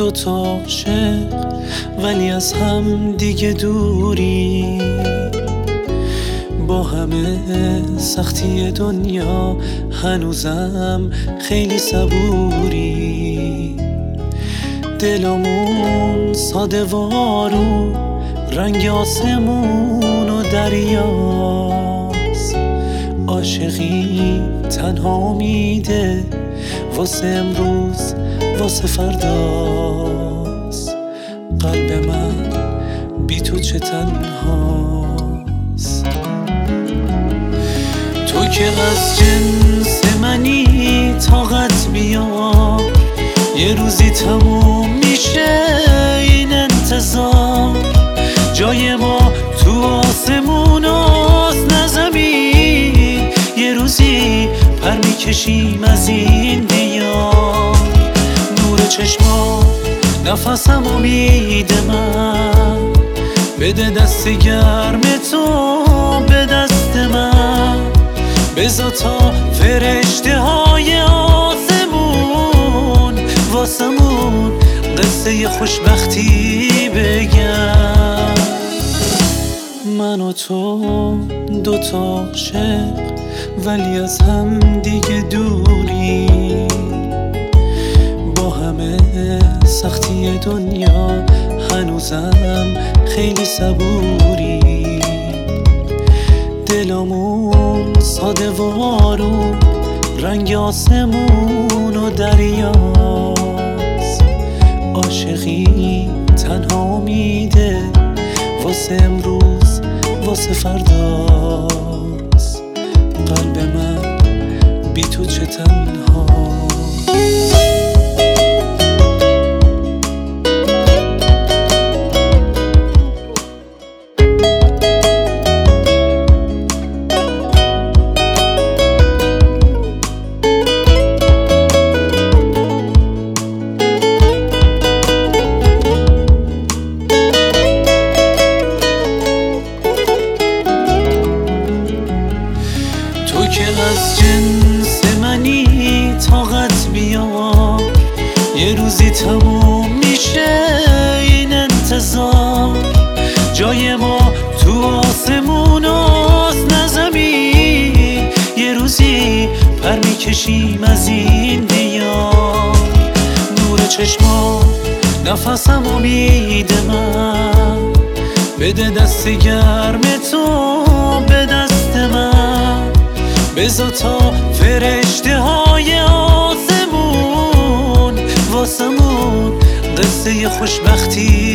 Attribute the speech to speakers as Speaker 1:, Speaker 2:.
Speaker 1: دوتا عاشق ولی از هم دیگه دوری، با همه سختی دنیا هنوزم خیلی صبوری. دلمون ساده وارو رنگ آسمون و دریاست، عاشقی تنها امیده واسه امروز واسه فرداست. قلب من بی تو چه تنهاست. تو که از جنس منی طاقت بیار، یه روزی تموم میشه این انتظار. جای ما تو آسمون هست نه زمین، یه روزی پر میکشیم از این دیار. نور چشما نفسم امید من، بده دست گرم تو به دست من. بذار تا فرشته های آسمون واسمون قصه خوشبختی بگم. من و تو دوتا عاشق ولی از هم دیگه دوری، با همه سختی دنیا هنوزم خیلی صبوری. دلمون ساده وارو رنگ آسمون و دریاست، عاشقی تنها امیده واسه امروز واسه فرداست. قلب من بی تو چه تنهاست. تو که از جنس منی طاقت بیار، یه روزی تموم میشه این انتظار. جای ما تو آسمون هست نه زمین، یه روزی پر میکشیم از این دیار. نور چشما نفسم امید من، بده دست گرم تو به دست من. بذار تا فرشته های آسمون واسمون قصه خوشبختی